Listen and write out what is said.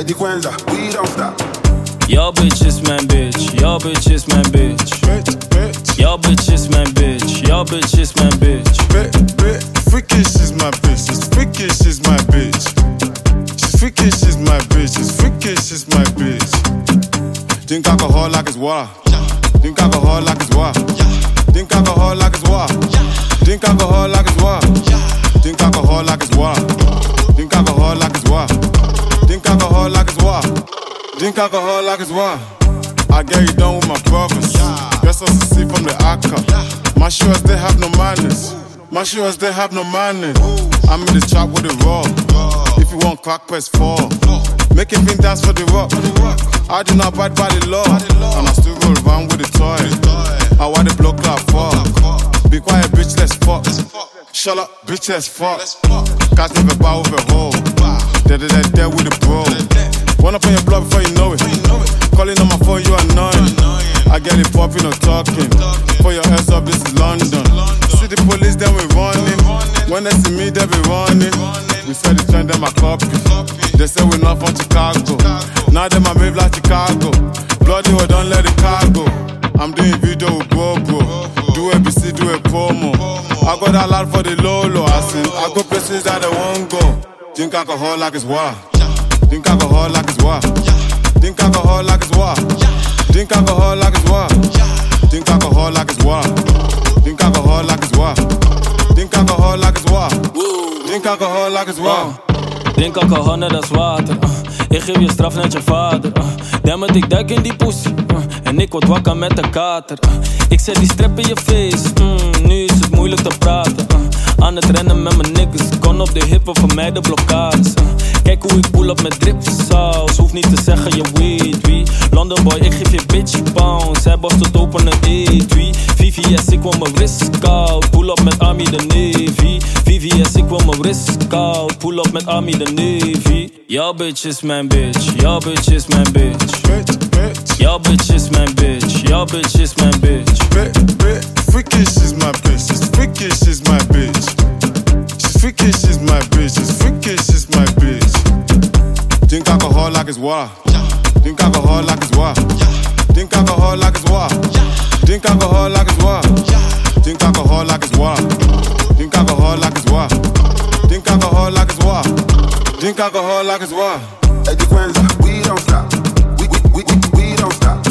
Eddie Quenza, we don't stop. Your bitch is my bitch, your bitch is my bitch. Your bitch is my bitch, your bitch is my bitch. Freakish is my bitch, she's freakish is my bitch. She's freakish is my bitch, she's freakish is my bitch. Drink alcohol like it's water. Drink alcohol like it's water. Drink alcohol like it's water. Drink alcohol like it's water. Drink alcohol like it's water. Drink alcohol like it's water. Drink alcohol like it's water. Drink alcohol like it's water. I get you done with my brothers. Guess I see from the Akka. My shoes they have no manners. My shoes they have no manners. I'm in the trap with the raw. If you want crack, press 4. Make him dance for the rock. I do not abide by the law, and I still roll around with the toy. I want the block like fuck. Be quiet, bitch, let's fuck. Shut up, bitch, let's fuck. Catch never bow with a hoe. Dead with the bro. Run up on your block before you know it. Calling on my phone, you annoying. I get it popping or talking. Put your ass up, this is London. See the police, then we running. When they see me, they be running. We said the trend, them a copy. They say we're not from Chicago. Now them a move like Chicago. Bloody well, don't let it cargo. I'm doing video with Bobo. Do ABC, do a promo. I got a lot for the Lolo. I go places that I won't go. Drink alcohol like it's water. Drink alcohol like it's water. Drink alcohol like it's water. Drink alcohol like it's water. Drink alcohol like it's water. Drink alcohol like it's water. Drink alcohol like it's water. Drink alcohol like it's water. Drink alcohol net als water. Ik geef je straf net je vader. Damn it, ik duik in die pussy. En ik word wakker met de kater. Ik zet die strep in je face. Nu is het moeilijk te praten. Aan het rennen met mijn niggas. Kon op de hippen voor mij de blokkades. Kijk hoe ik pull up met dripsaus. Hoef niet te zeggen je weet wie. London boy, ik geef je bitch pounds. Zij borst het open het E3. VVS, ik wil mijn wrist koud. Pull up met Army de Navy. VVS, ik wil mijn wrist koud. Pull up met Army de Navy. Your bitch is mijn bitch. Your bitch is mijn bitch. Your bitch is mijn bitch. Your bitch is mijn bitch. Freakish is my bitch. She's freakish is my bitch. She's freakish is my bitch. She's freakish is my bitch. Drink alcohol like it's water. Drink alcohol like it's water. Drink alcohol like it's water. Drink alcohol like it's water. Drink alcohol like it's water. Drink alcohol like it's water. Drink alcohol like it's water. Drink alcohol like it's water. Eddie Quenza, we don't stop. We don't stop.